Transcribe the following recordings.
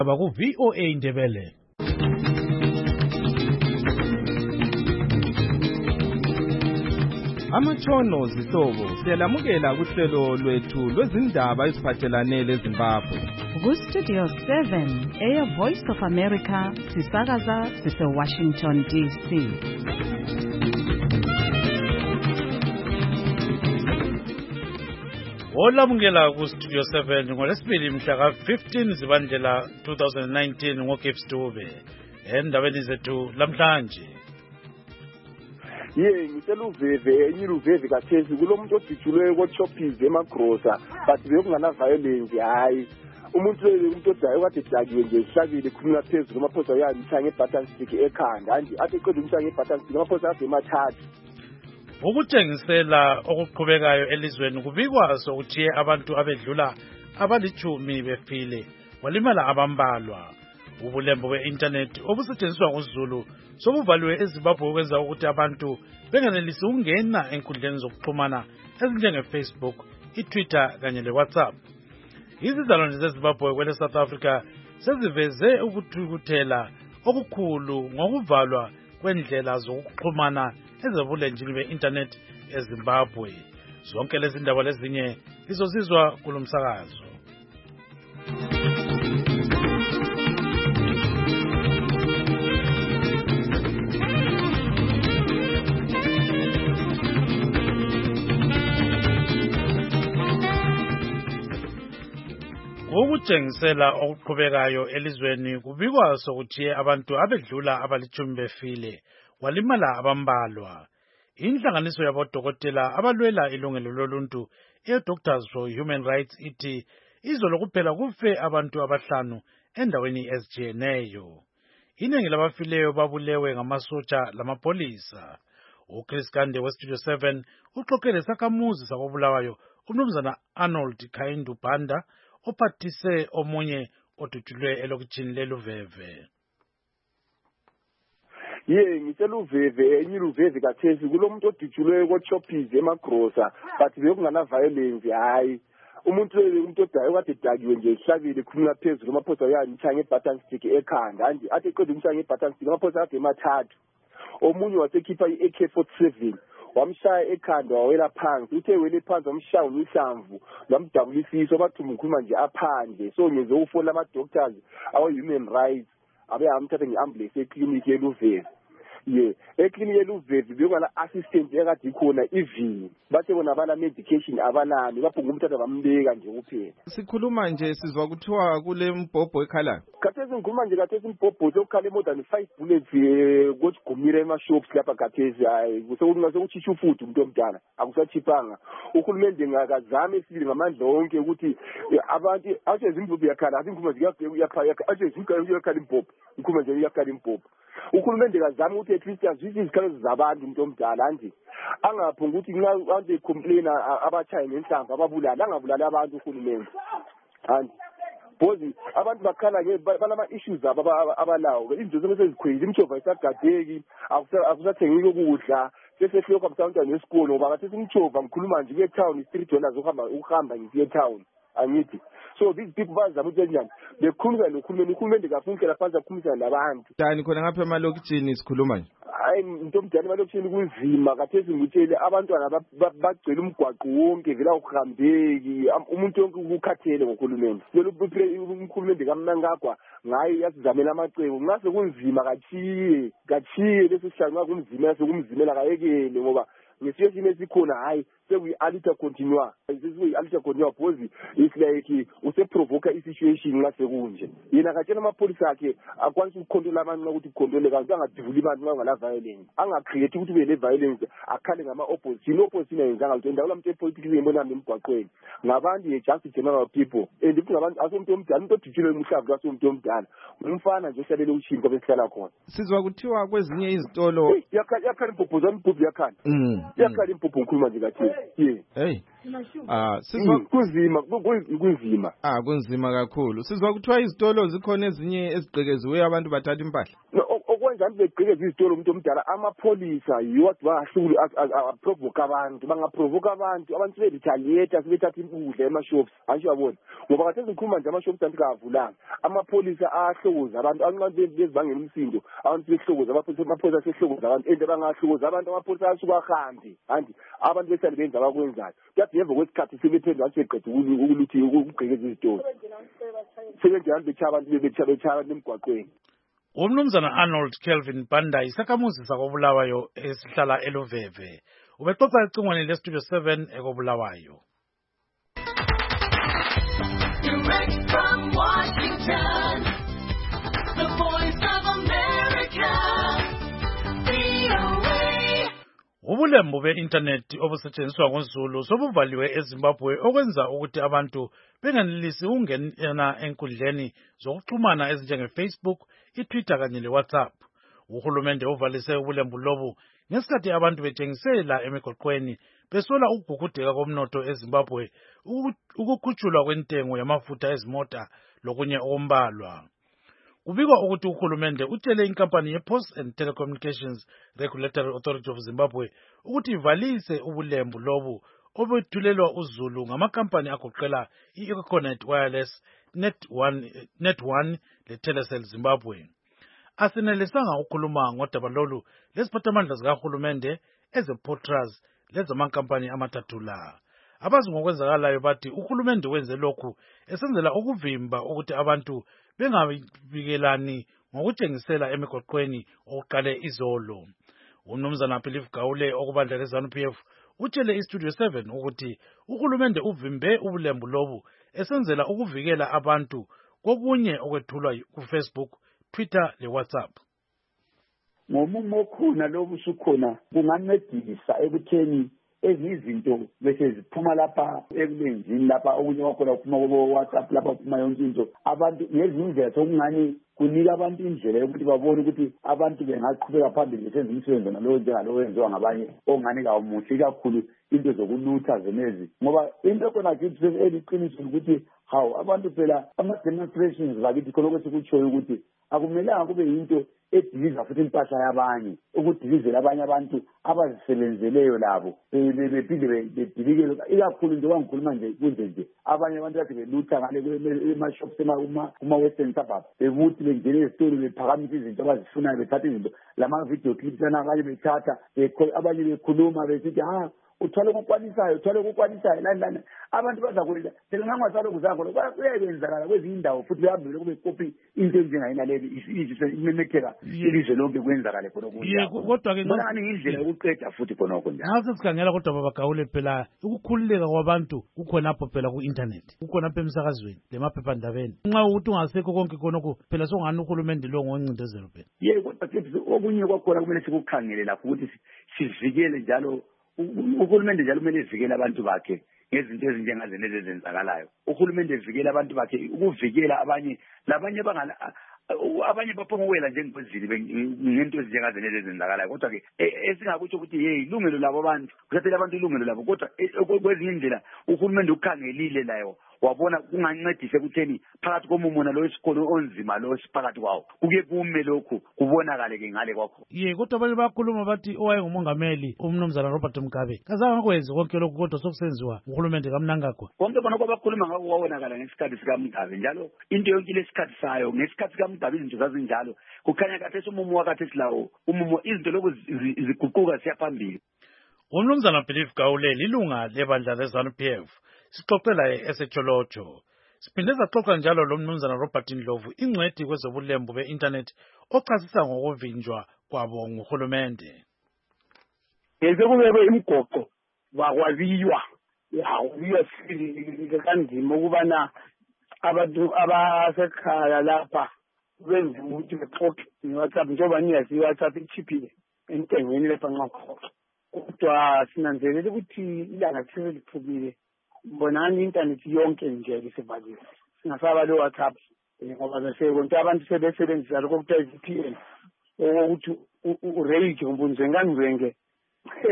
Baku VOA Indebele. Amatshono zihlobo siyalamukela kuhlelo lwethu lwezindaba eziphathelane leZimbabwe. Ku-Studio 7 Air Voice of America sisakaza sise-Washington DC. Olamukela ku-Studio 7 ngolesibili mhla ka-15 Zibandlela 2019 ngoGibbs Dube. Endabeni zethu lamhlanje. Ngiseluveve enye iluveve kathesi kulomuntu oditshulwe koChoppies emagrosa but bekungana violence hayi umuntu odayo kade dakiwe nje ihlabile khuluma phezulu amaphosa ayamtha ngebutton stick ekhanda anje athi eqeda umtha ngebutton stick amaphosa ade mathathu. Ukuthengisela okuqhubekayo elizweni kubikwa sokuthi abantu abedlula abalichumi befile walimala abambalwa. Ubulembo be-internet obusetshenziswa ngoZulu sobuvaliwe eZimbabwe ukwenza ukuthi abantu benganelisi ukungena enkundleni zokuxhumana ezinjenge-Facebook, i-Twitter kanye le-WhatsApp. Izizalwane zeZimbabwe kwele South Africa seziveze ukuthukuthela okukhulu ngokuvalwa kwendlela zokuxhumana ezebulenjini be-internet eZimbabwe. Zonke lezi ndaba lezinye lizozizwa kulomsakazo. Ukuthengisela okuqhubekayo elizweni kubikwa sokuthi abantu abedlula abalichumi befile walimala abambalwa. Inhlanganiso yabodokotela abalwela ilungelo loluntu eDoctors for Human Rights ithi izolo kuphela kufe abantu abahlanu endaweni ezijiyeneyo. Iningi labafileyo babulewe ngamasotsha lamapolisa. uChris Kande weStudio 7 uxoxele sakhamuzi sakobulawayo uMnumzana Arnold Khaindu Banda ophathise omunye odutshulwe elokitshini leluveve. Ngiseluveve enye iluveve kathesi kulomuntu odutshulwe koChoppies emagrosa but bekungana violence hayi umuntu odayo kade dakiwe nje ihlabile khuluma phezulu amaphosa ayamtha ngebutton stick ekhanda anje athi eqeda umtha ngebutton stick amaphosa ade mathathu. Omunye wasekhipha i-AK-47 wamshaya ekhanda wawela phansi uthe wele phansi wamshaya ngihlamvu lamdabulisisa bathuma ukukhuluma nje aphandle so ngeze ufola ama-doctors awa-human rights abe amthatha nge-ambulance ekliniki yeluveve. Ekliniki yeluveve bekungana-assistant ekade ikhona ivini bathe bona abana-medication abanani baphunga umthatha bambeka nje kuphela. Sikhuluma nje sizwa kuthiwa kule mbhobho ekhalayo. Kathesi ngikhuluma nje kathesi imbhobho sokukhala more than 5 bullets kosigumira ema-shops lapha kathesi hayi sekutshisha ufuthi umuntu omdala akusachipanga. Uhulumende ngakazame esibili ngamandla onke ukuthi abantu asezimbhobho yakhala azingikhuluma nje yakhala imbhobho ngikhuluma nje yakhala imbhobho. Uhulumende kazama ukuthi at least azwise izikhalo zabantu umuntu omdala anje angaphunga ukuthi nxa abantu complaina abachaye ngenhlamvu ababulala angabulala abantu uhulumende anje bozi abantu bakhala balama issues abalawo izinto sezikhwezile imjova isagadeki akusathengeki ukudla sesefike kwabantwana nesikolo ngoba kathi simjova ngikhuluma nje kuye town $3 ukuhamba ngisiye town angithi. So these people bazama ukuthi njani bekhuluma nokhulumende kafunke phansi akhulumisana nabantu dani khona ngapha emalokitshini sikhuluma nje hayi into omdala emalokitshini kunzima kathesi ngitshele abantwana bagcwele umgwaqo wonke vela ukuhambeki umuntu wonke ukukhathele ngokhulumende umkhulumende kamnankagwa ngaye yasizamela amacebo ngase kunzima kachiye leso sishanga kunzima sekumzimela kayekele ngoba ngesiye sime sikhona hayi sekuyi-alita continua sekuyi-alita continua because it's like useprovoka i-situation ngase kunje yena katshela amapholisa akhe akwanisa ukukhontrola abantu ukuthi kukhontrole kanti angadivuli abantu nxa ngala violence angacreate ukuthi ube le-violence akhale ngama-opposition i-opposition ayenzanga lutho endawo lamuntu epolitiki embonami emgwaqweni ngabantu just general people and futhi ngabantu asomuntu omdala umuntu odutshulwe umhlavu kasomuntu omdala umfana nje ohlalele ushini kwabe sihlala khona. Sizwa kuthiwa kwezinye izitolo yakhala imbhobho zami ibhobho yakhala iyakhala impuphu ngikhuluma nje kathini hey sizwa kunzima kunzima kakhulu. Sizwa kuthiwa izitolo zikhona ezinye ezigqekeziweyo abantu bathatha impahla. Okwenza abantu begqekeza izitolo umuntu omdala amapholisa yiwo bangahluli aprovoke abantu seberetaliate sebethatha impudla emashops asho yabona ngoba kade sikhuluma nje amashops anti kavulanga amapholisa ahlokoza abantu anqane bezibangela umsindo abantu behlokoza amapholisa sehlokoza abantu ende bangahlokoza abantu amapholisa asuka ahambe anti abantu besale benza abakwenzayo kade ngemva kwesikhathi sebephendula seqedwe ukuthi ukugqekeza izitolo sebenjani betshaya abantu betshaya emgwaqweni. Umnumzana Arnold Kelvin Banda isakhamuzi sakobulawayo esihlala eLuveve ubexoxa ecingweni leStudio 7 ekobulawayo. Direct from Washington, the voice of America, VOA. Ubulembu be-internet obusetshenziswa ngoZulu sobuvaliwe eZimbabwe okwenza ukuthi abantu bengenelisi ukungena enkundleni zokuxhumana ezinjenge-Facebook, iTwitter kanye le-WhatsApp. Uhulumende uvalise ubulembu lobu ngesikhathi abantu betshengisela emigoqweni besola ukugugudeka komnotho eZimbabwe, ukukhutshulwa kwentengo yamafutha ezimota lokunye okumbalwa. Kubikwa ukuthi uhulumende utshele inkampani ye-Post and Telecommunications Regulatory Authority of Zimbabwe ukuthi ivalise ubulembu lobu obethulelwa uZulu ngamakampani agoqela i-Econet Wireless, Net1 le-Telecel Zimbabwe. Asenelisanga ukukhuluma ngodaba lolu lesiphathamandla zikahulumende eze-Potras lezamakampani amathathu la. Abazi ngokwenzakalayo bathi uhulumende wenze lokhu esenzela ukuvimba ukuthi abantu bengabikelani ngokutshengisela emigoqweni okuqale izolo. Umnumzana Philip Gaule okubandla leZANU-PF utshele iStudio 7 ukuthi uhulumende uvimbe ubulembu lobu esenzela ukuvikela abantu kokunye okwethulwa kuFacebook, Twitter le-WhatsApp. Ngomumo okhona lobu sukhona kungancedisa ekutheni ezizinto bese ziphuma lapha ekulenzini lapha okunye kwakhona kuphuma ku-WhatsApp lapha kuphuma yonke into abantu ngezindlela sokungani kunika abantu indlela yokuthi babone ukuthi abantu bengaqhubeka phambili besenza umsebenzi nalowo njengalowo wenziwa ngabanye ongani kawumuhle kakhulu into zokulutha zenezi ngoba into khona kithi eliqiniso ukuthi hawu abantu phela ama-demonstrations bakithi khona kwesikutshoyo ukuthi akumelanga kube yinto ediliza futhi impahla yabanye ukudilizela abanye abantu abazisebenzeleyo labo bephinde bedilikele ikakhulu nje wangikhuluma nje kunje nje abanye abantu bathi belutha ngale emashops kuma-western suburbs bebuthi bengene ezitolo bephakamisa izinto abazifunayo bethatha izinto lama-video clips abanye bethatha abanye bekhuluma besithi uthwale kukwanisayo lani abantu bazakwenza phela ngangasalo kuzakho kuyayenzakala kwezinye indawo futhi behambele kube kopi into enjengayinaleli imemetheka ilizwe lonke kwenzakale khonokho kodwa-ke ngani indlela yokuqeda futhi khonokho njalo nxa sesikhangela kodwa baba Gaule phela ukukhululeka kwabantu kukhonapho phela ku-internet kukhonapho emsakazweni lemaphephandabeni nxa ukuthi ungasekho konke khonokho phela sokungani uhulumende lo ngoncindezelo phela kodwa futhi okunye kwakhona kumele sikukhangele lapho ukuthi sivikele njalo uhulumende njalo kumele evikele abantu bakhe ngezinto ezinjengazenezi ezenzakalayo. Uhulumende evikele abantu bakhe ukuvikela abanye labanye abanye baphongwela njengezili ngento ezinjengazenezi ezenzakalayo kodwa-ke esingakutsho ukuthi ilungelo labo abantu kuthathela abantu ilungelo labo kodwa kwezinye indlela uhulumende ukhangelile layo wabona kungancedise ekutheni phakathi komumo nalo esikholo onzima lo siphakathi kwawo kuke kume lokhu kubonakale-ke ngale kwakho kodwa abanye bayakhuluma bathi owayengumongameli umnumzana Robert Mugabe kazange akwenzi konke lokhu kodwa sokusenziwa uhulumende kamnangagwa konke bona kwabakhuluma ngako kwabonakala ngesikhathi sikaMugabe njalo into yonke lesikhathi sayo ngesikhathi sikaMugabe izinto zazinjalo kukhanya kathesi umumo wakathesi lawo umumo izinto lokhu ziguquka siyaphambili. Umnumzana Philip Gaule lilunga lebandla leZANU-PF sixoxela eseTsholotsho. Siphinde saxoxa njalo lo mnumzana Robert Ndlovu ingcwethi kwezobulembu be-internet ochasisa ngokuvinjwa kwabo nguhulumende. Sekubekwe imigoqo wakwabiwa kanzima ukubana abantu abasekhaya lapha benze ukuthi bexoxe nge-WhatsApp njengoba niyazi i-WhatsApp ichiphile entengweni lapha nxa kuxoxa kodwa sinanzelela ukuthi ilanga selithukile mbonani i-internet yonke nje isivaliwe singasaba lo WhatsApp ngoba konke abantu sebesebenzisa lokho kuthiwa i-VPN ukuthi urage umbunzwe kanzwenge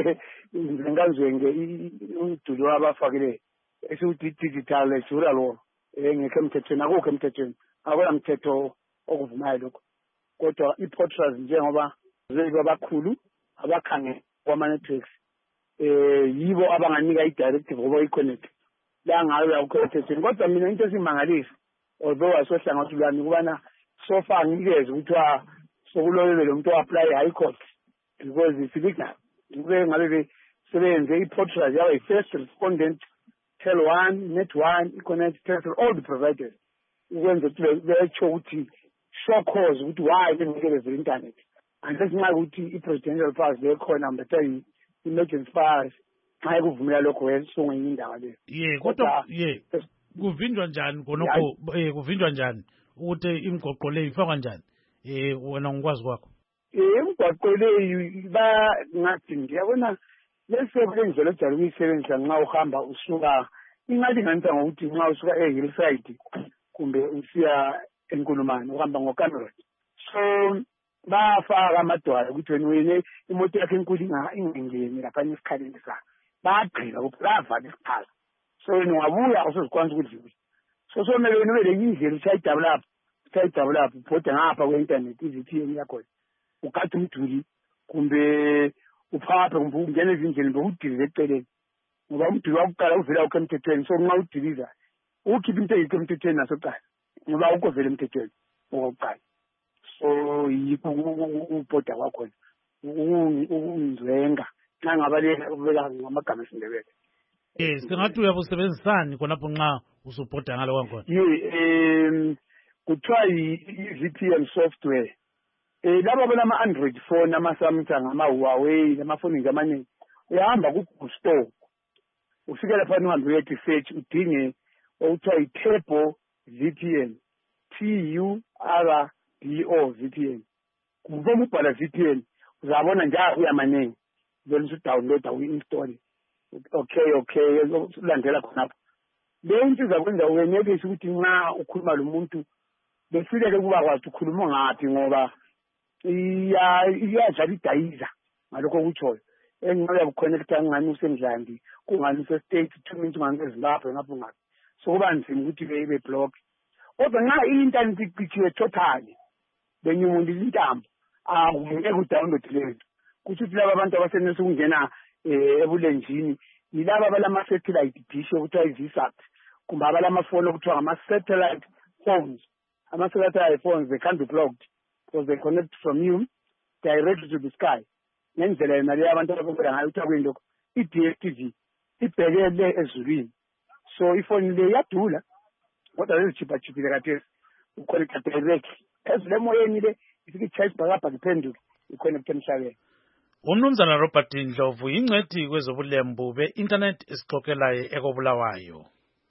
ngenzwe umduli wabafakile esiwuthi digital ejura lo ngekho emthethweni akukho emthethweni akula mthetho okuvumayo lokho kodwa i-portals njengoba abakhulu abakhange kwama-networks yibo abanganika i-directive ngoba i-connect la ngayo yakho emthethweni kodwa mina into esimangaliso although asohlangothi lwami kubana so far ngikeze ukuthiwa sokulolele lo muntu o-apply high court because it's illegal kube ngabe sebenze i-portals yawo i-first respondent tel 1 net 1 i-connect tel all the providers ukwenza ukuthi betsho ukuthi show cause ukuthi why bengikeleze internet unless nxa ukuthi i-presidential powers lekhona mbetha i-emergency powers nxa kuvumela lokho wesongenye indawo leyo kodwa kuvinjwa njani khonokho kuvinjwa njani ukuthi imigoqo leyo ifakwa njani wena ngikwazi kwakho imigwaqo leyo ngathi ngiyabona lesebenzela ojala ukuyisebenzisa nxa uhamba usuka ingalinganisa ngokuthi nxa usuka e-hillside kumbe usiya enkulumane uhamba ngoCameron so bafaka amadwala ukuthi wena imoto yakho enkulu ingengeni laphana esikhaleni sakho bagqila bavala isikhala so wena ungabuya usuzikwanisa ukudlula so somele wena ube lenyindlela usayidevelop ubhoda ngapha kwe-internet i-VPN yakhona ugade umduli kumbe uphaphe kumbe ungena ezindleni bekudilize eceleni ngoba umduli wakuqala uvela ukho emthethweni so nxa udiliza ukhipha into eyikho emthethweni nasoqala ngoba ukho vele emthethweni okokuqala so yikho ubhoda kwakhona ukungizwenga nxa ngabaleka ubeka ngamagama esindebele singathi uyabusebenzisani khonapho nxa usubhoda ngalo kwakhona kuthiwa i-VPN software laba banama-Android phone ama-Samsung ama-Huawei namafoni nje amaningi uyahamba ku-Google Store ufike laphana uhambe uyethi search udinge okuthiwa i-Turbo VPN TURBO VPN kuvoma ubhala VPN uzabona njalo uyamaningi vele usudownloada uyi-install okay ulandela khonapho leyo into izakwenza uyenelise ukuthi nxa ukhuluma lo muntu befike-ke kuba kwathi ukhuluma ngaphi ngoba iyadlala idayiza ngalokho okutshoyo engingabe uyakuconnecta ngani usendlandi kungani use-state 2 minutes ungani ezimbabwe ngapho ngaphi so kuba nzima ukuthi beblock kodwa nxa i-internet iqitshiwe totally benyumuntu intambo akungeke udownload leyo nto kusho ukuthi laba abantu abasenelisa ukungena ebulenjini yilaba abalama-satellite dish okuthiwa i-VSAT kumbe abalamafoni okuthiwa ngama-satellite phones ama-satellite phones they can't be blocked because they connect from you directly to the sky ngendlela yona leyo abantu ababona ngayo kuthiwa kuyinto i-DSTV ibhekele ezulwini so ifoni le iyadula kodwa lezitshiphatshiphile kathesi uconnecta directly phezulu emoyeni le ifike i-charge bhakabhaka iphenduke i-connecte emhlabeni umnumzana Robert Ndlovu ingcwethi kwezobulembu be-internet esixoxelayo ekobulawayo.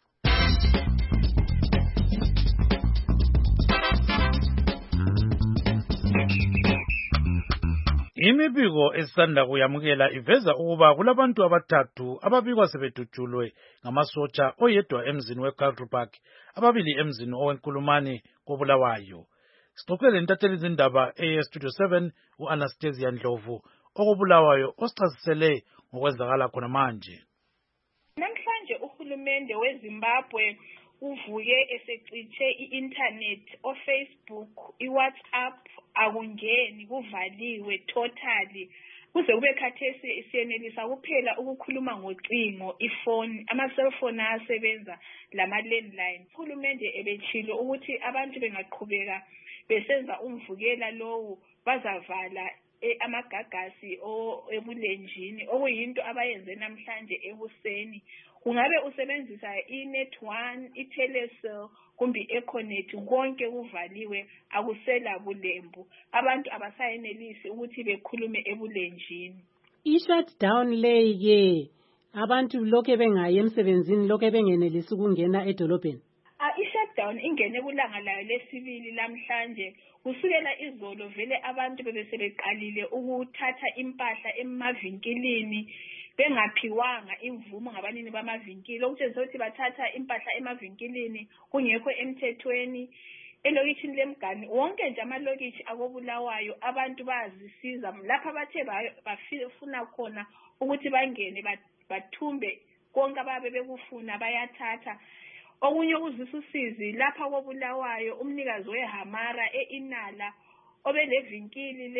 Imibiko esisanda kuyamukela iveza ukuba kulabantu abathathu ababikwa sebedutshulwe ngamasotsha oyedwa emzini we-Culture Park ababili emzini owenkulumane kobulawayo. Sixoxele intatheli zindaba e-Studio 7 u-Anastasia Ndlovu okubulawayo osichasisele ngokwenzakala khona manje. Namhlanje uhulumende weZimbabwe uvuke esecitshe i-internet o-Facebook, i-WhatsApp akungeni kuvaliwe totally kuze kube khathesi siyenelisa kuphela ukukhuluma ngocingo ifoni ama-cellphone asebenza lama-landline. Uhulumende ebetshilo ukuthi abantu bengaqhubeka besenza umvukela lowu bazavala amagagasi ebulenjini okuyinto abayenze namhlanje ekuseni. Ungabe usebenzisa i-Net 1, i-Telecel kumbe i-Econet konke kuvaliwe akusela bulembu. Abantu abasayenelisi ukuthi bekhulume ebulenjini. I-shutdown leyi-ke abantu lokho bengayi emsebenzini lokho bengenelisi ukungena edolobheni. I-shutdown ingene kulanga layo lesibili namhlanje. Kusukela izolo vele abantu bebesebeqalile ukuthatha impahla emavinkilini bengaphiwanga imvumo ngabanini bamavinkili okutshengisa ukuthi bathatha impahla emavinkilini kungekho emthethweni. Elokitshini leMgani wonke nje amalokitshi akobulawayo abantu bayazisiza lapha bathe bafuna khona ukuthi bangene bathumbe konke ababe bekufuna bayathatha. Okunye okuzwisa usizi lapha koBulawayo umnikazi weHamara eInala obelevinkili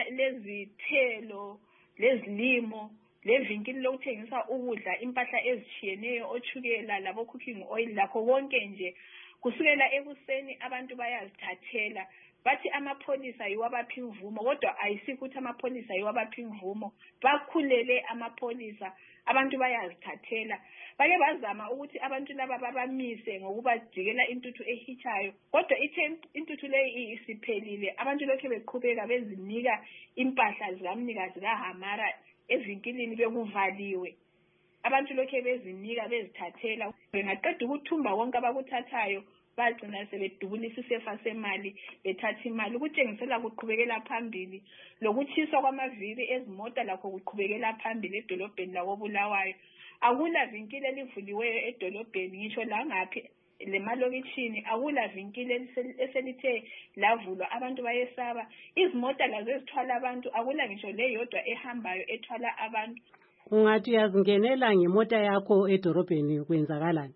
lezithelo lezilimo levinkili lokuthengisa ukudla impahla ezitshiyeneyo ochukela labo cooking oil lakho konke nje kusukela ekuseni abantu bayazithathela bathi amapholisa yiwo abaphi imvumo kodwa ayisikho ukuthi amapholisa yiwo abaphi imvumo bakhulele amapholisa abantu bayazithathela bake bazama ukuthi abantu laba babamise ngokubajikela intuthu ehitshayo kodwa ithe intuthu leyi isiphelile abantu lokho beqhubeka bezinika impahla zikamnikazi kaHamara evinkilini bekuvaliwe abantu lokho bezinika bezithathela bengaqeda ukuthumba konke abakuthathayo bagcina sebedubulisa isefa semali bethatha imali ukutshengisela kuqhubekela phambili lokutshiswa kwamavili ezimota lakho kuqhubekela phambili edolobheni lakoBulawayo akula vinkile elivuliweyo edolobheni ngisho la ngaphi lemalokitshini akula vinkile eselithe lavulwa abantu bayesaba izimota lazo ezithwala abantu akula ngisho leyodwa ehambayo ethwala abantu. Ungathi uyazingenela ngemota yakho edolobheni kwenzakalani?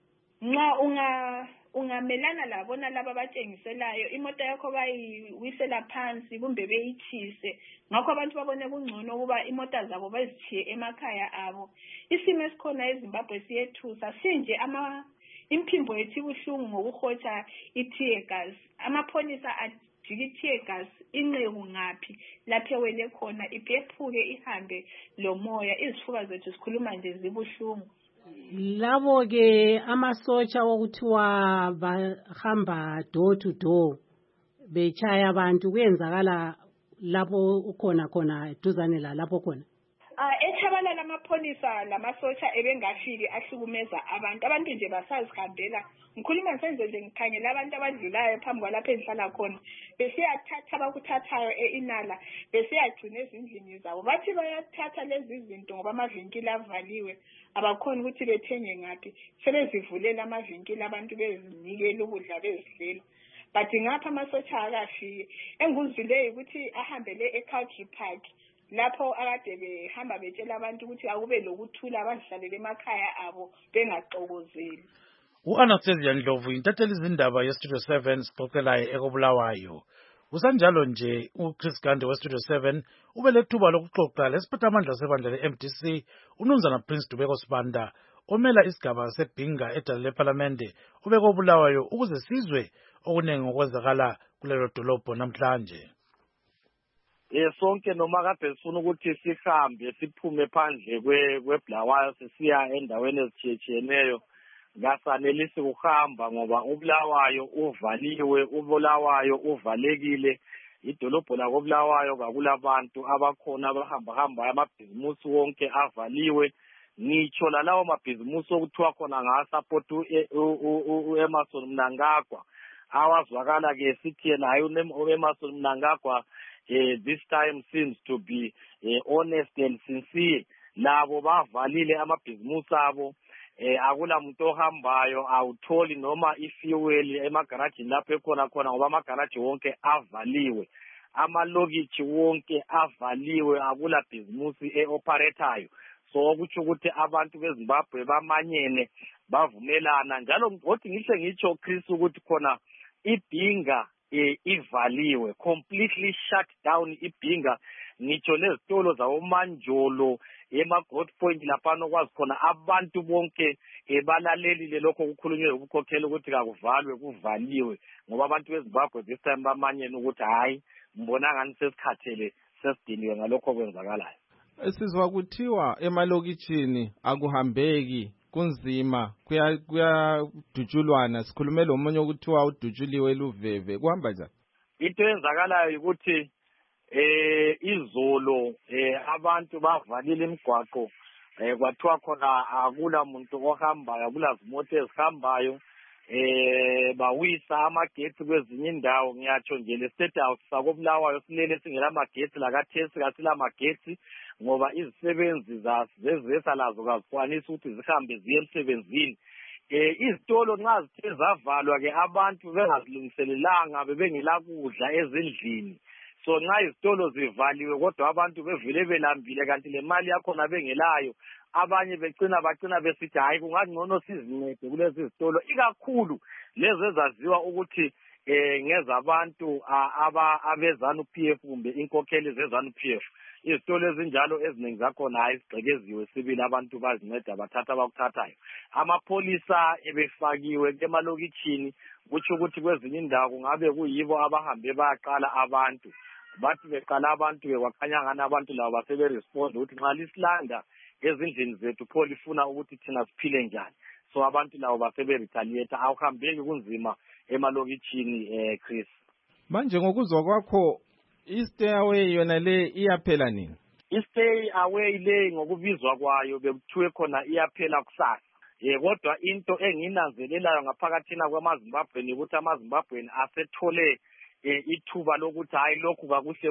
Nxa ungamelana labona laba abatshengiselayo imota yakho bayiwisela phansi kumbe beyithise ngakho abantu babone kungcono ukuba imota zabo bazitshiye emakhaya abo. Isimo esikhona eZimbabwe siyethusa sinje imphimbo yethu ibuhlungu ngokuhotsha i-tear gas amapholisa ajika i-tear gas inqeku ngaphi lapho ewele khona iphephuke ihambe lomoya izifuba zethu sikhuluma nje zibuhlungu. Labo ke amasotsha okuthiwa bahamba door to door bechaya abantu kuyenzakala lapho ukhona duzane la lapho khona. Echabalala amapholisa lamasotsha ebengafiki ahlukumeza abantu nje basazihambela ngikhuluma senze nje ngikhangela abantu abadlulayo phambi kwalapho engihlala khona besiyathatha abakuthathayo eInala besiyagcina ezindlini zabo bathi bayathatha lezi zinto ngoba amavinkili avaliwe abakhona ukuthi bethenge ngaphi sebezivulela amavinkili abantu bezinikela ukudla bezidlela but ngapha amasotsha akafiki engikuzwileyo ukuthi ahambele eCountry Park lapho akade behamba betshela abantu ukuthi akube lokuthula abazihlalele emakhaya abo bengaxokozeli. U-Anastasia Ndlovu intatheli izindaba yeStudio 7 sixoxelayo ekoBulawayo. Kusanjalo nje uChris Gande weStudio 7 ubelethuba lokuxoxa lesiphathamandla sebandla le-MDC uMnumzana Prince Dubeko Sibanda omela isigaba seBhinga edala lePhalamende ubekoBulawayo ukuze sizwe okunengi okwenzakala kulelo dolobho namhlanje. Sonke noma kade sifuna ukuthi sihambe siphume phandle kweBulawayo sisiya endaweni ezitshiyeneyo ngasanelisi ukuhamba ngoba uBulawayo uvaliwe uBulawayo uvalekile idolobho lakoBulawayo kakulabantu abakhona abahamba amabhizimusi wonke avaliwe ngitsho lalawo mabhizimusi okuthiwa khona ngasupport uEmmerson Mnangagwa awazwakala ke sithi yena hayi uEmmerson Mnangagwa this time seems to be honest and sincere labo bavalile amabhizimusi abo akula muntu ohambayo awutholi noma ifuel emagarage lapho ekhona ngoba amagaraji wonke avaliwe amalokitshi wonke avaliwe akula bhizimusi eoperatayo so okuthi ukuthi abantu beZimbabwe bamanyene bavumelana njalo ngothi ngisho ngitsho Chris ukuthi khona iBhinga ivaliwe completely shut down iBhinga ngitsho lezitolo zawomanjolo emaGod Point lapha nokwazi khona abantu bonke balalelile lokho kukhulunywe ukukhokhela ukuthi kakuvalwe kuvaliwe ngoba abantu beZimbabwe this time bamanyene ukuthi hayi mbona ngani sesikhathele sesidiniwe ngalokho kwenzakalayo. Sizwa kuthiwa emalokitshini akuhambeki kunzima kuyadutshulwana sikhulume lomunye ukuthiwa udutshuliwe luveve kuhamba njani? Into eyenzakalayo ukuthi izolo abantu bavalile imigwaqo kwathiwa khona akula muntu ohambayo akula zimoto ezihambayo bawisa amagetsi kwezinye indawo ngiyatsho nje le state house sakoBulawayo silele singela magetsi lakathesi kasila magetsi ngoba izisebenzi zezesa lazo kazikwanisi ukuthi zihambe ziye emsebenzini izitolo nxa zithe zavalwa ke abantu bengazilungiselelanga bebengela kudla ezindlini so nxa izitolo zivaliwe kodwa abantu bevele belambile kanti le mali yakhona bengelayo abanye bagcina besithi hayi kungangcono sizincede kulezi izitolo ikakhulu lezi ezaziwa ukuthi ngezabantu abeZANU-PF kumbe inkokheli zeZANU-PF. Izitolo ezinjalo eziningi zakhona hayi sigqekeziwe sibili abantu bazinceda bathatha abakuthathayo. Amapholisa ebefakiwe emalokitshini kutsho ukuthi kwezinye indawo kungabe kuyibo abahambe bayaqala abantu. Bathi beqala abantu bekwakhanya ngani abantu labo baseberespond ukuthi nxa lisilanda ezindlini zethu pho lifuna ukuthi thina siphile njani. So abantu labo baseberetaliate awuhambeki kunzima emalokitshini Chris. Manje ngokuzwa kwakho i-stay away yona le iyaphela nini? I-stay away le ngokubizwa kwayo bekuthiwe khona iyaphela kusasa. Kodwa into enginanzelelayo ngaphakathina kwamaZimbabweni ukuthi amaZimbabweni asethole ithuba lokuthi hayi lokhu kakuhle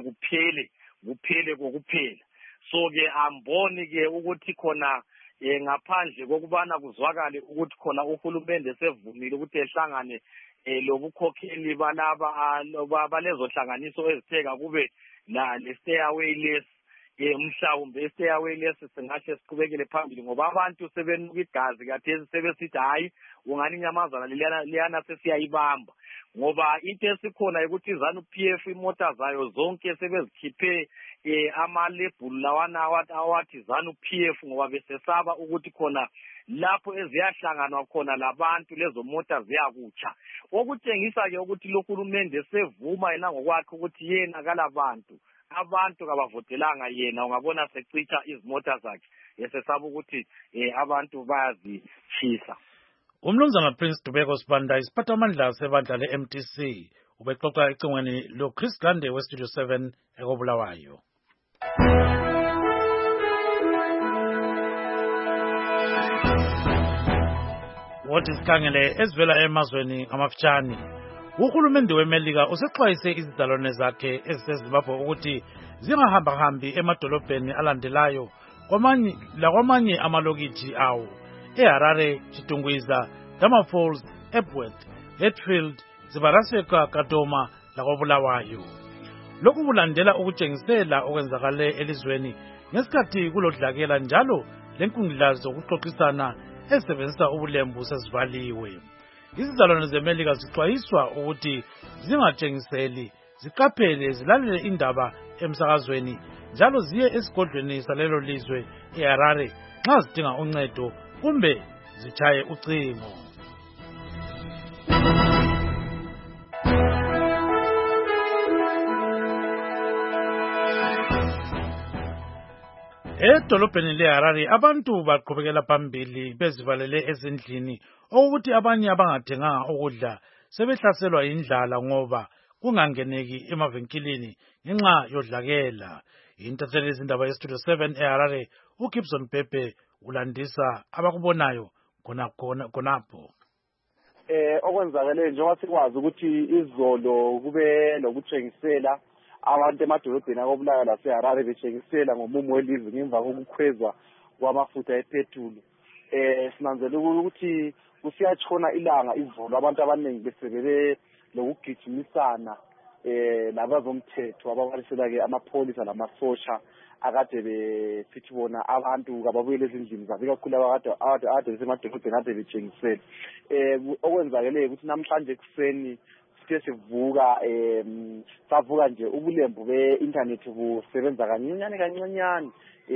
kuphele kokuphela. So ke amboni ke ukuthi khona ngaphandle kokubana kuzwakale ukuthi khona uhulumende sevumile ukuthi ehlangane lobukhokheli balaba balezo hlanganiso ezitheka kube le stay away list mhlawumbe stay away list singahle siqhubekele phambili ngoba abantu sebenuka igazi kathesi sebesithi hayi ungani inyamazana liyana sesiyayibamba ngoba into esikhona ukuthi iZANU-PF imota zayo zonke sebezikhiphe amalebhulu lawana awathi ZANU-PF ngoba besesaba ukuthi khona lapho eziyahlanganwa khona labantu lezo mota ziyakutsha okutshengisa ke ukuthi lohulumende sevuma yena ngokwakhe ukuthi yena kalabantu abantu kabavotelanga yena ungabona secitha izimota zakhe esesaba ukuthi abantu bayazitshisa. Umnumzana Prince Dubeko Sibanda isiphathamandla sebandla le-MTC ubexoxa ecingweni lo Chris Gande weStudio 7 ekobulawayo. Wathi sikhangele ezivela emazweni amafutshane uhulumende weMelika usexwayise izidalwane zakhe eziseZimbabwe ukuthi zingahambahambi emadolobheni alandelayo kwamanye amalokithi awo eHarare, Chitungwiza, Damafalls, Epworth, Hatfield, Zibaraseka, Kadoma lakobulawayo. Lokhu kulandela ukutshengisela okwenzakale elizweni ngesikhathi kulodlakela njalo lenkundla zokuxoxisana ezisebenzisa ubulembu sezivaliwe. Izidalwane zeMelika zixwayiswa ukuthi zingatshengiseli, ziqaphele, zilalele indaba emsakazweni njalo ziye esigodlweni salelo lizwe eHarare nxa zidinga uncedo kumbe zichaye ucingo. Edolobheni leHarare abantu baqhubekela phambili bezivalele ezindlini ukuthi abanye abangathenganga ukudla sebehlaselwa indlala ngoba kungangeneki emavenkilini ngenxa yodlakela. Intatheli izindaba yeStudio 7 eHarare uGibson Pepe ulandisa abakubonayo khonapho. Okwenzakele njengoba sikwazi ukuthi izolo kube lokutshengisela abantu emadolobheni akobulawayo laseHarare betshengisela ngomumo welizwe ngemva kokukhwezwa kwamafutha epetroli. Sinanzela ukuthi kusiyatshona ilanga izolo abantu abaningi besebele lokugijimisana labazomthetho ababalisela ke amapholisa lamasosha akade besithi bona abantu kababuyele ezindlini zabo ikakhulu abakade besemadolobheni ade betshengisela. Okwenzakele ukuthi namhlanje ekuseni sithe sivuka savuka nje ubulembu be-internet busebenza kancane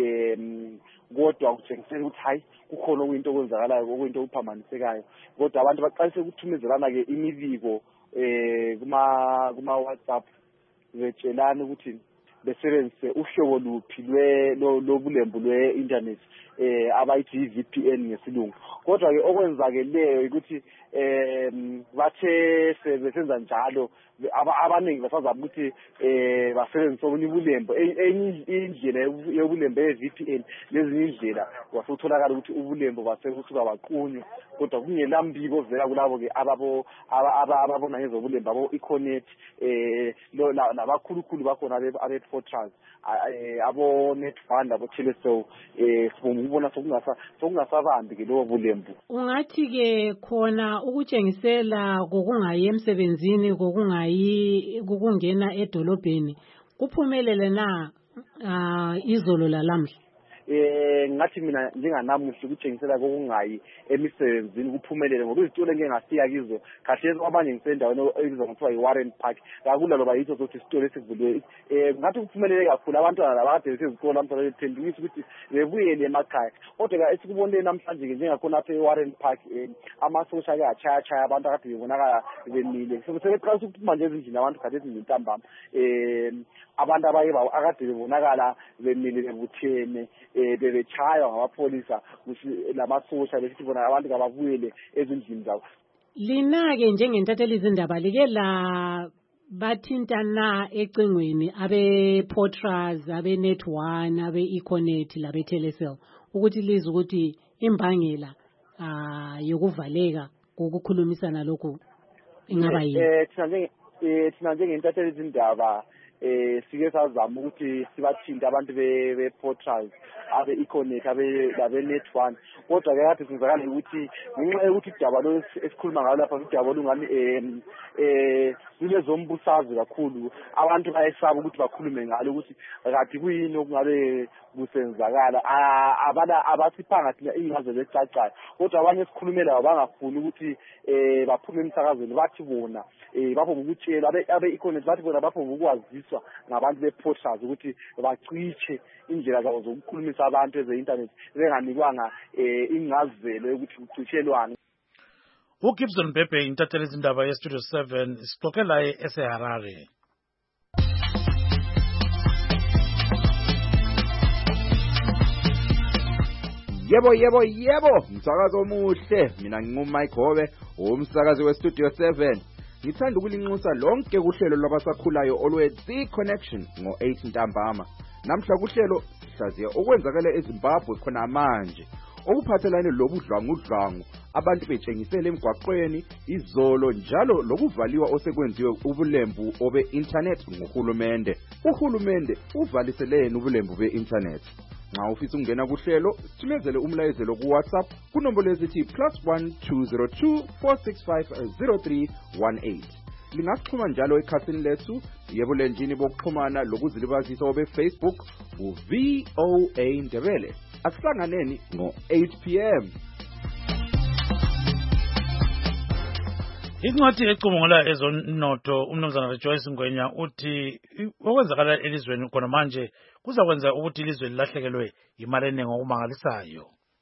kodwa kutshengisela ukuthi hayi kukhona okuyinto okwenzakalayo okuyinto okuphambanisekayo kodwa abantu baqalise ukuthumezelana ke imibiko kuma WhatsApp betshelana ukuthi besebenzise uhlobo luphi lobulembu lwe-internet abayithi VPN ngesilungu kodwa ke okwenzakeleyo ukuthi bathe sebesenza njalo abaningi basazama ukuthi basebenzise obunye ubulembu enye indlela yobulembu ye-VPN lezinye indlela wasutholakala ukuthi ubulembu basebusuka baqunywa kodwa kungelambiko vela kulabo ke ababona ngezobulembu abo-Econet nabakhulukhulu bakhona abe-Fortress abo-Netfund abo-Telecel sibona sokungasabambi ke lobo bulembu. Ungathi ke khona ukutshengisela kokungayi emsebenzini kokungena edolobheni kuphumelele na izolo lalamhla? Ngathi mina njenganamuhla ukutshengisela kokungayi emisebenzini kuphumelele ngoba izitolo engeke ngafika kizo khathesi abanye ngisendaweni ebizwa ngokuthiwa yi-Warren Park kakula loba yiso sokuthi isitolo esivuliwe ngathi kuphumelele kakhulu abantwana laba kade besezikolo namhlanje bethembisa ukuthi bebuyele emakhaya kodwa esikubonile namhlanje-ke njengakhona apha e-Warren Park amasosha ake achaya abantu akade bebonakala bemile sebeqalisa ukuphuma nje ezindlini abantu khathesi ngentambama abantu akade bebonakala bemile bebuthene bebechaywa ngamapholisa lamasosha besithi bona abantu kababuyele ezindlini zabo. Lina-ke njengentatheli izindaba like la bathinta na ecingweni abe-Potras, abe-Net1, abe-Econet, labe-Telecel ukuthi lize ukuthi imbangela yokuvaleka kokukhulumisana lokhu ingaba yini? Thina njengentatheli izindaba sike sazama ukuthi sibathinte abantu be-Potras, abe-Econet, abe-Net1 kodwa-ke kade sizakala ukuthi ngenxa yokuthi udaba lo esikhuluma ngalo lapha udaba olungani lunezombusazwe kakhulu abantu bayesaba ukuthi bakhulume ngalo ukuthi kade kuyini okungabe kusenzakala abasiphanga thina ingcazelo ecacayo kodwa abanye esikhulumela abangafuni ukuthi baphume emsakazweni bathi bona baphoba ukutshela abe-Econet bathi bona baphoba ukwaziswa ngabantu be-Potras ukuthi bacitshe indlela zabo zokukhulumisa abantu eze-internet benganikwanga ingcazelo yokuthi kucitshelwane. uGibson Bhebhe intatheli izindaba ye-Studio 7 sixoxe laye eseHarare. Yebo, umsakazo omuhle. Mina ngingumike Hobe, umsakazi we-Studio 7. Ngithanda ukulinxusa lonke kuhlelo lwabasakhulayo olwe-The Connection ngo-8 ntambama. Namhla kuhlelo sihlaziya okwenzakala eZimbabwe khona manje. Okuphathelane lobudlwangudlwangu abantu betshengisela emgwaqweni izolo njalo lokuvaliwa osekwenziwe ubulembu obe-internet nguhulumende. Uhulumende uvaliselene ubulembu be-internet. Nxa ufisa ukungena kuhlelo sithumezele umlayezelo ku WhatsApp kunombolo ezithi +1 202 465 0318. Lingasixhuma njalo ekhasini lethu yebulenjini bokuxhumana lokuzilibazisa obe-Facebook u-VOA Ndebele. Asihlanganeni ngo-8 p.m. Incwadi ecubungula ezomnotho umnumzana Rejoice Ngwenya uthi okwenzakala elizweni khona manje kuzakwenza ukuthi ilizwe lilahlekelwe imali eningi okumangalisayo.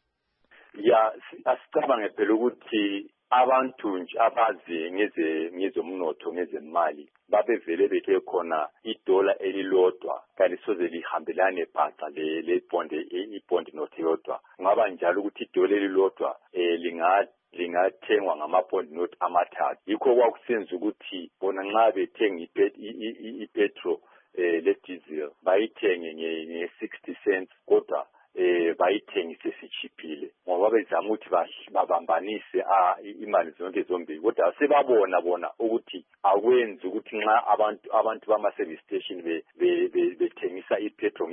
Ya asicabange phela ukuthi abantu nje abazi ngezomnotho ngezemali babevele bethe khona idola elilodwa kalisoze lihambelane bhaca le-bond note yodwa ngaba njalo ukuthi idola elilodwa lingathengwa ngama-bond note amathathu. Yikho kwakusenza ukuthi bona nxa bethenga ipetro le-diesel bayithenge nge-60 cents kodwa bayithengise sichiphile ngoba bezama ukuthi babambanise imali zonke zombili kodwa sebabona bona ukuthi akwenzi ukuthi nxa abantu bama-service station bethengisa ipetro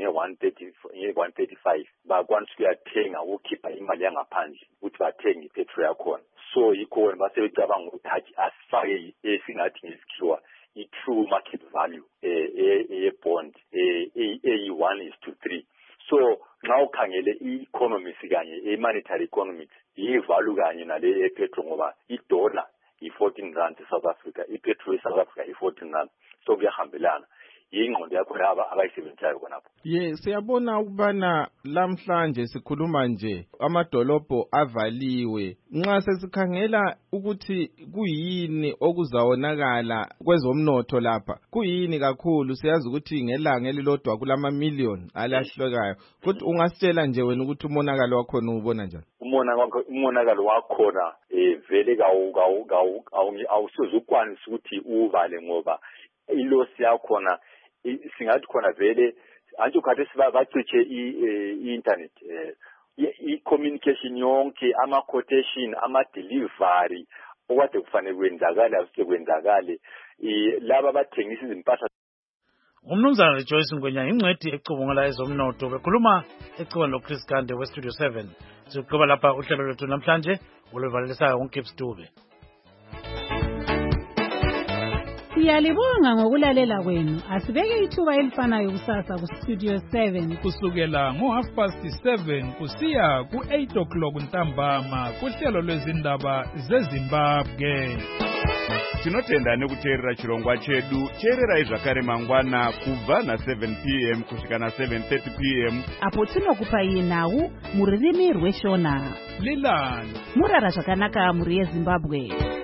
nge-135 bakwanisa ukuyathenga ukukhipha imali yangaphandle ukuthi bathenge ipetro yakhona. So yikho wena basebecabanga ukuthi hathi asifake esingathi ngesikhiwa i-true market value ye-bond eyi-1:3. So nxa ukhangele i-economics kanye i-monetary economics yivalue kanye nale epetro ngoba idola i-14 rand eSouth Africa, ipetro eSouth Africa i-14 rand. So kuyahambelana ingqondo yakho laba abayisebenzayo khonapho. Siyabona ukubana lamhlanje sikhuluma nje amadolobho avaliwe. Nxa sesikhangela ukuthi kuyini okuzawonakala kwezomnotho lapha kuyini kakhulu siyazi ukuthi ngelanga elilodwa kulamamillion alahlekayo kodwa ungasitshela nje wena ukuthi umonakalo wakhona ubona njani? Umonakalo wakhona vele awusoze ukwanise ukuthi uvale ngoba ilosi yakhona singathi khona vele anjye ukhathi baciche i-internet i-communication yonke ama-quotation ama-delivery okwade kufanele kwenzakale laba bathengisa izimpahla. Umnumzana Rejoice Ngwenya ingcwethi ecubungula ezomnotho bekhuluma ecubana loChris Gande we-Studio 7. Siqhubeka lapha uhlelo lwethu namhlanje oluvalisayo uGibs Dube. Siyalibonga ngokulalela kwenu. Asibeke ithuba elifanayo kusasa ku Studio 7 kusukela ngo7:30 kusiya ku8 o'clock ntambama kuhlelo lwezindaba zeZimbabwe. Tinotenda nekuteerera chirongwa chedu. Teererai zvakare mangwana kubva na7 p.m. kusvika na7:30 p.m. apo tinokupai nhau mururimi rweshona. Lilani murara zvakanaka muri yeZimbabwe.